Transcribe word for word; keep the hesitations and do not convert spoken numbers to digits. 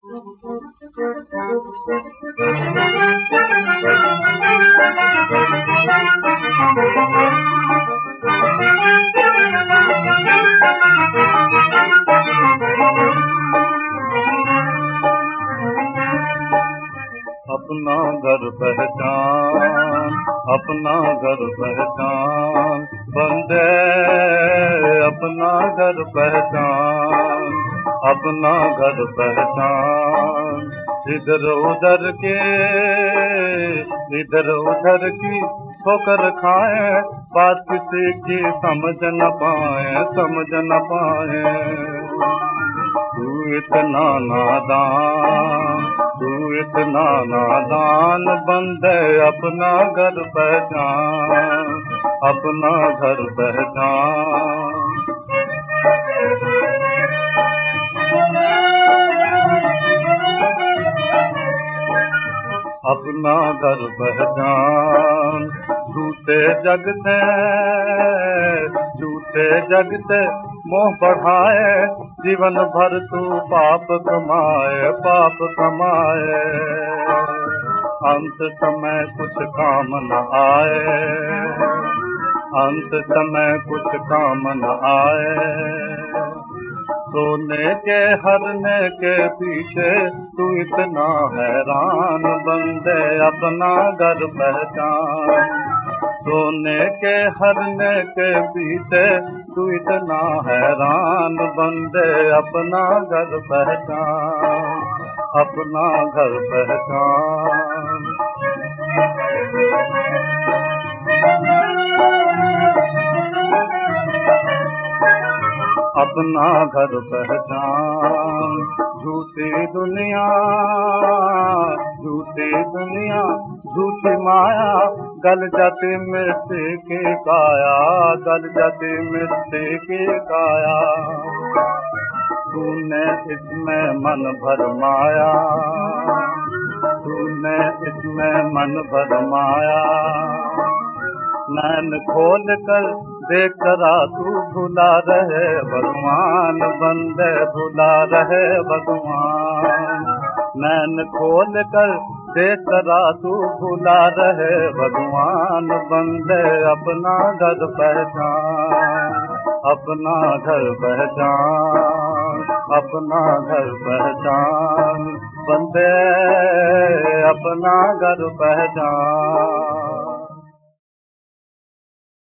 अपना घर पहचान, अपना घर पहचान, बंदे अपना घर पहचान, अपना घर पहचान। इधर उधर के इधर उधर की ठोकर खाए, बात किसी की समझ न पाए, समझ न पाए। तू इतना नादान, तू इतना नादान, बंदे अपना घर पहचान, अपना घर पहचान। अपना घर पहचान। झूठे जग से झूठे जग से मोह बढ़ाए, जीवन भर तू पाप कमाए, पाप कमाए। अंत समय कुछ काम न आए, अंत समय कुछ काम न आए। सोने के हरने के पीछे तू इतना हैरान, बंदे अपना घर पहचान। सोने के हरने के पीछे तू इतना हैरान, बंदे अपना घर पहचान, अपना घर पहचान। अपना घर पहचान। झूठी दुनिया, झूठी दुनिया, झूठी माया, गल जाती मिट्टी की काया, गल जाती मिट्टी की काया। तूने इसमें मन भरमाया, तूने इसमें मन भरमाया। नैन खोल कर देख करा तू भुला रहे भगवान, बंदे भुला रहे भगवान। नैन खोल कर देख करा तू भुला रहे भगवान, बंदे अपना घर पहचान, अपना घर पहचान, अपना घर पहचान। बंदे अपना घर पहचान।